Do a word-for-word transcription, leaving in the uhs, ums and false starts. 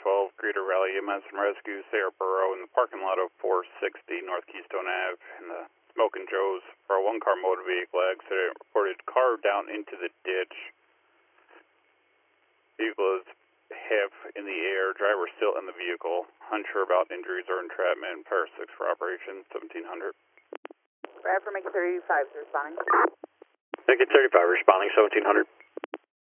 twelve, Greeter Rally E M S and Rescue, Sarah Burrow in the parking lot of four sixty North Keystone Ave in the Smoking Joe's for a one-car motor vehicle accident. Reported car down into the ditch. Vehicle is half in the air. Driver still in the vehicle. Unsure about injuries or entrapment. Fire six for operation, seventeen hundred. Right for Macon thirty-five, responding. Macon thirty-five, responding, seventeen hundred.